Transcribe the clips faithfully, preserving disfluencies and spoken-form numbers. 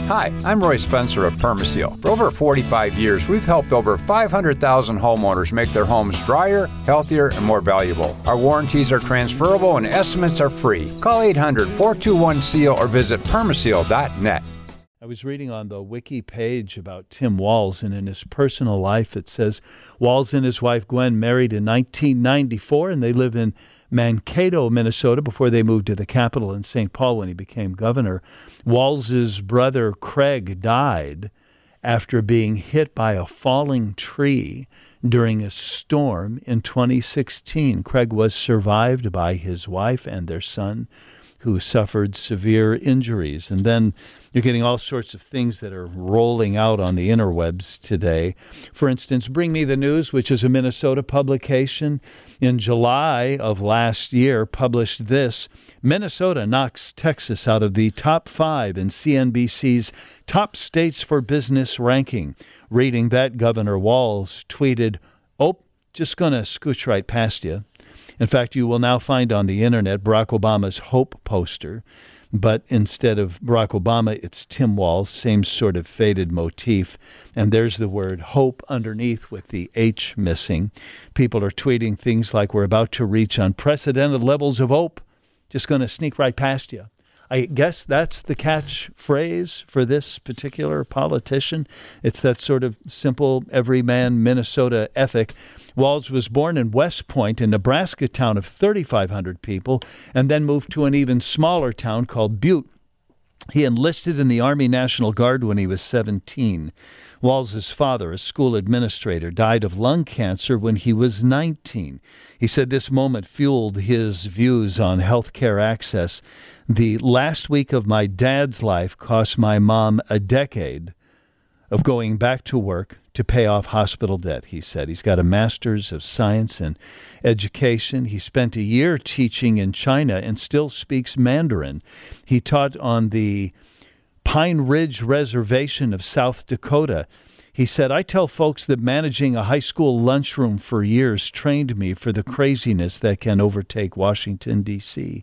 Hi, I'm Roy Spencer of Permaseal. For over forty-five years, we've helped over five hundred thousand homeowners make their homes drier, healthier, and more valuable. Our warranties are transferable and estimates are free. Call eight hundred, four two one, S E A L or visit permaseal dot net. I was reading on the wiki page about Tim Walz, and in his personal life it says Walz and his wife Gwen married in nineteen ninety-four, and they live in Mankato, Minnesota, before they moved to the capital in Saint Paul when he became governor. Walz's brother Craig died after being hit by a falling tree during a storm in twenty sixteen. Craig was survived by his wife and their son, who suffered severe injuries. And then you're getting all sorts of things that are rolling out on the interwebs today. For instance, Bring Me the News, which is a Minnesota publication, in July of last year published this: Minnesota knocks Texas out of the top five in C N B C's Top States for Business ranking. Reading that, Governor Walz tweeted, "Oh, just going to scooch right past you." In fact, you will now find on the internet Barack Obama's Hope poster, but instead of Barack Obama, it's Tim Walz, same sort of faded motif. And there's the word hope underneath with the H missing. People are tweeting things like, "We're about to reach unprecedented levels of hope. Just going to sneak right past you." I guess that's the catchphrase for this particular politician. It's that sort of simple, everyman Minnesota ethic. Walz was born in West Point, a Nebraska town of thirty-five hundred people, and then moved to an even smaller town called Butte. He enlisted in the Army National Guard when he was seventeen. Walz's father, a school administrator, died of lung cancer when he was nineteen. He said this moment fueled his views on health care access. "The last week of my dad's life cost my mom a decade of going back to work to pay off hospital debt," he said. He's got a master's of science and education. He spent a year teaching in China and still speaks Mandarin. He taught on the Pine Ridge Reservation of South Dakota. He said, "I tell folks that managing a high school lunchroom for years trained me for the craziness that can overtake Washington, D C"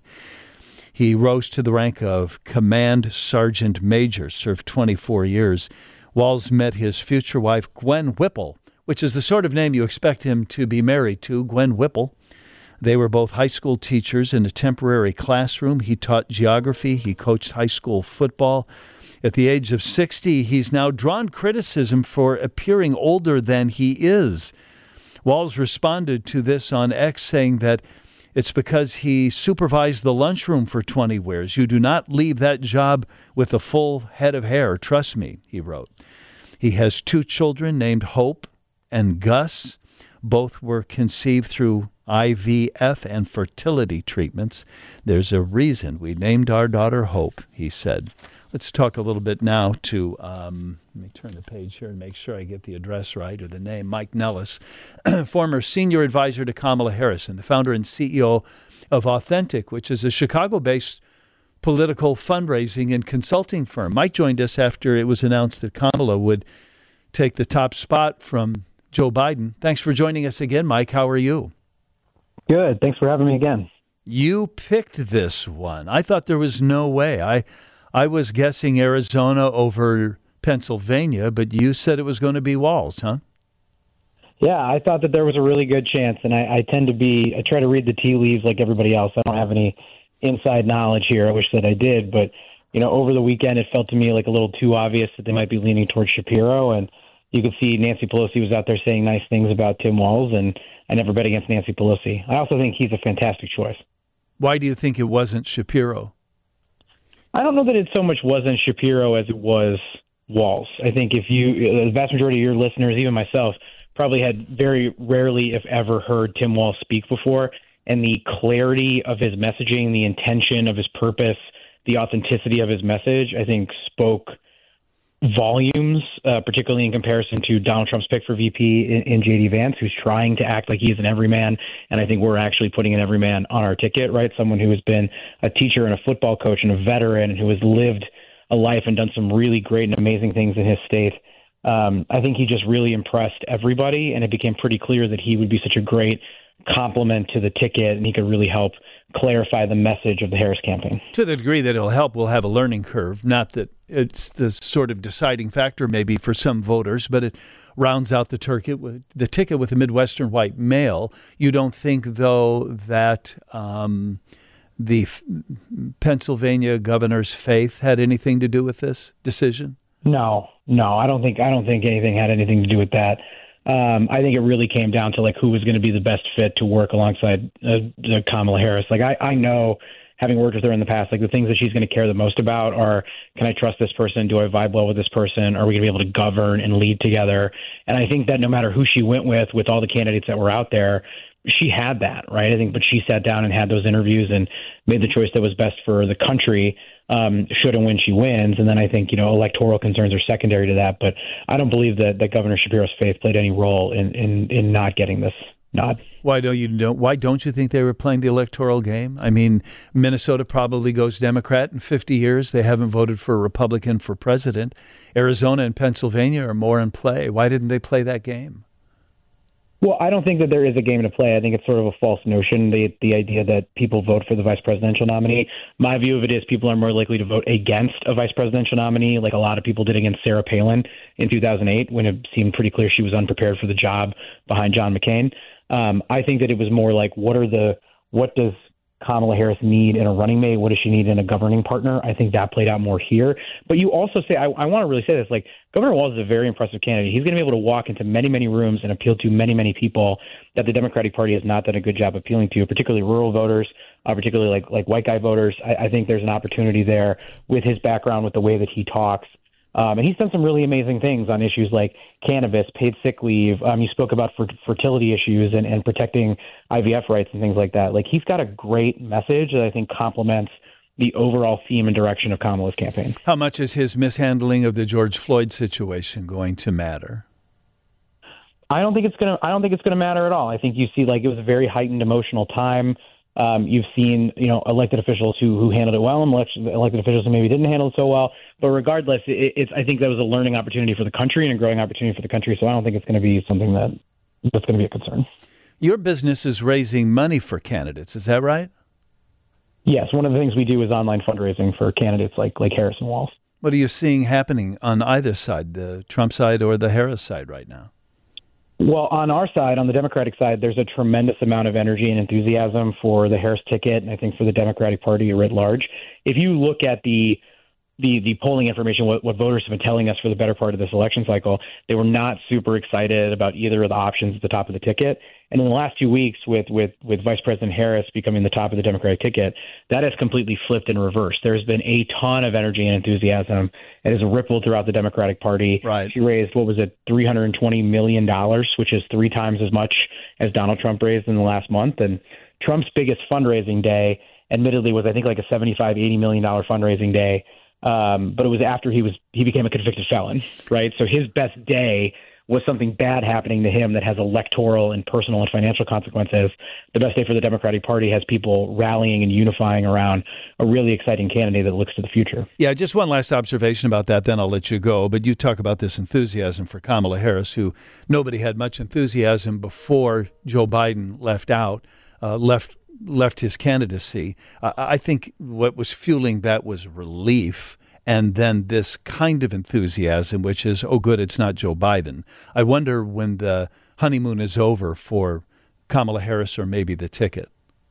He rose to the rank of Command Sergeant Major, served twenty-four years. Walz met his future wife, Gwen Whipple, which is the sort of name you expect him to be married to, Gwen Whipple. They were both high school teachers in a temporary classroom. He taught geography. He coached high school football. At the age of sixty, he's now drawn criticism for appearing older than he is. Walz responded to this on X, saying that it's because he supervised the lunchroom for twenty years. "You do not leave that job with a full head of hair, trust me," he wrote. He has two children named Hope and Gus. Both were conceived through I V F and fertility treatments. "There's a reason we named our daughter Hope," he said. Let's talk a little bit now to, um, let me turn the page here and make sure I get the address right or the name, Mike Nellis, former senior advisor to Kamala Harris and the founder and C E O of Authentic, which is a Chicago-based political fundraising and consulting firm. Mike joined us after it was announced that Kamala would take the top spot from Joe Biden. Thanks for joining us again, Mike. How are you? Good. Thanks for having me again. You picked this one. I thought there was no way. I I was guessing Arizona over Pennsylvania, but you said it was going to be Walz, huh? Yeah, I thought that there was a really good chance, and I, I tend to be, I try to read the tea leaves like everybody else. I don't have any inside knowledge here. I wish that I did, but, you know, over the weekend, it felt to me like a little too obvious that they might be leaning towards Shapiro, and you could see Nancy Pelosi was out there saying nice things about Tim Walz, and I never bet against Nancy Pelosi. I also think he's a fantastic choice. Why do you think it wasn't Shapiro? I don't know that it so much wasn't Shapiro as it was Walz. I think if you, the vast majority of your listeners, even myself, probably had very rarely, if ever, heard Tim Walz speak before, and the clarity of his messaging, the intention of his purpose, the authenticity of his message, I think spoke volumes, uh, particularly in comparison to Donald Trump's pick for V P in, in J D Vance, who's trying to act like he's an everyman. And I think we're actually putting an everyman on our ticket, right? Someone who has been a teacher and a football coach and a veteran and who has lived a life and done some really great and amazing things in his state. Um, I think he just really impressed everybody, and it became pretty clear that he would be such a great complement to the ticket, and he could really help clarify the message of the Harris campaign. To the degree that it'll help, we'll have a learning curve. Not that it's the sort of deciding factor maybe for some voters, but it rounds out the ticket with, the ticket with a Midwestern white male. You don't think, though, that um, the F- Pennsylvania governor's faith had anything to do with this decision? No, no, I don't think I don't think anything had anything to do with that. Um, I think it really came down to like who was going to be the best fit to work alongside uh, Kamala Harris. Like I, I know, having worked with her in the past, like the things that she's going to care the most about are, can I trust this person? Do I vibe well with this person? Are we going to be able to govern and lead together? And I think that no matter who she went with, with all the candidates that were out there, she had that, right? I think, but she sat down and had those interviews and made the choice that was best for the country, um, should and when she wins. And then I think, you know, electoral concerns are secondary to that. But I don't believe that, that Governor Shapiro's faith played any role in, in, in not getting this nod. Why don't you don't, why don't you think they were playing the electoral game? I mean, Minnesota probably goes Democrat in fifty years. They haven't voted for a Republican for president. Arizona and Pennsylvania are more in play. Why didn't they play that game? Well, I don't think that there is a game to play. I think it's sort of a false notion, the the idea that people vote for the vice presidential nominee. My view of it is people are more likely to vote against a vice presidential nominee, like a lot of people did against Sarah Palin in two thousand eight, when it seemed pretty clear she was unprepared for the job behind John McCain. Um, I think that it was more like, what are the what does Kamala Harris need in a running mate? What does she need in a governing partner? I think that played out more here. But you also say, I, I want to really say this, like Governor Walz is a very impressive candidate. He's going to be able to walk into many, many rooms and appeal to many, many people that the Democratic Party has not done a good job appealing to, particularly rural voters, uh, particularly like, like white guy voters. I, I think there's an opportunity there with his background, with the way that he talks. Um, and he's done some really amazing things on issues like cannabis, paid sick leave. Um, you spoke about fer- fertility issues and, and protecting I V F rights and things like that. Like, he's got a great message that I think complements the overall theme and direction of Kamala's campaign. How much is his mishandling of the George Floyd situation going to matter? I don't think it's gonna. I don't think it's gonna matter at all. I think you see, like, it was a very heightened emotional time. Um, you've seen, you know, elected officials who who handled it well, and election, elected officials who maybe didn't handle it so well. But regardless, it, it's. I think that was a learning opportunity for the country and a growing opportunity for the country. So I don't think it's going to be something that that's going to be a concern. Your business is raising money for candidates. Is that right? Yes, one of the things we do is online fundraising for candidates like like Harris and Walz. What are you seeing happening on either side, the Trump side or the Harris side right now? Well, on our side, on the Democratic side, there's a tremendous amount of energy and enthusiasm for the Harris ticket, and I think for the Democratic Party writ large. If you look at the the the polling information, what, what voters have been telling us for the better part of this election cycle, they were not super excited about either of the options at the top of the ticket. And in the last two weeks, with, with, with Vice President Harris becoming the top of the Democratic ticket, that has completely flipped in reverse. There's been a ton of energy and enthusiasm. It has rippled throughout the Democratic Party. Right. She raised, what was it, three hundred twenty million dollars, which is three times as much as Donald Trump raised in the last month. And Trump's biggest fundraising day, admittedly, was, I think, like a seventy-five, eighty million dollars fundraising day. Um, but it was after he was he became a convicted felon, right? So his best day was something bad happening to him that has electoral and personal and financial consequences. The best day for the Democratic Party has people rallying and unifying around a really exciting candidate that looks to the future. Yeah, just one last observation about that, then I'll let you go. But you talk about this enthusiasm for Kamala Harris, who nobody had much enthusiasm before Joe Biden left out, uh, left left his candidacy. Uh, I think what was fueling that was relief, and then this kind of enthusiasm, which is, oh, good, it's not Joe Biden. I wonder when the honeymoon is over for Kamala Harris or maybe the ticket.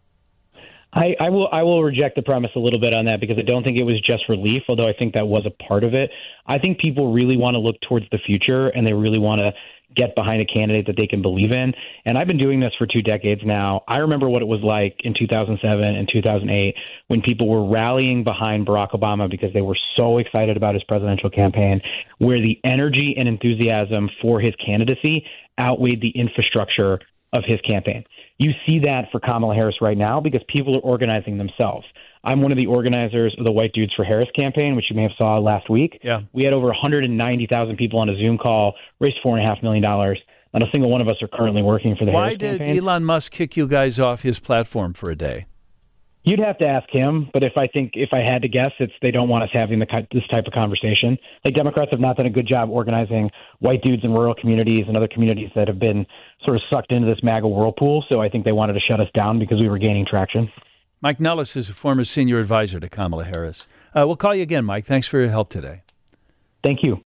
I, I will I will reject the premise a little bit on that, because I don't think it was just relief, although I think that was a part of it. I think people really want to look towards the future, and they really want to get behind a candidate that they can believe in. And I've been doing this for two decades now. I remember what it was like in two thousand seven and two thousand eight when people were rallying behind Barack Obama because they were so excited about his presidential campaign, where the energy and enthusiasm for his candidacy outweighed the infrastructure of his campaign. You see that for Kamala Harris right now because people are organizing themselves. I'm one of the organizers of the White Dudes for Harris campaign, which you may have saw last week. Yeah. We had over one hundred ninety thousand people on a Zoom call, raised four point five million dollars. Not a single one of us are currently working for the Why Harris campaign. Why did Elon Musk kick you guys off his platform for a day? You'd have to ask him, but if I think if I had to guess, it's they don't want us having the this type of conversation. Like Democrats have not done a good job organizing white dudes in rural communities and other communities that have been sort of sucked into this MAGA whirlpool. So I think they wanted to shut us down because we were gaining traction. Mike Nellis is a former senior advisor to Kamala Harris. Uh, we'll call you again, Mike. Thanks for your help today. Thank you.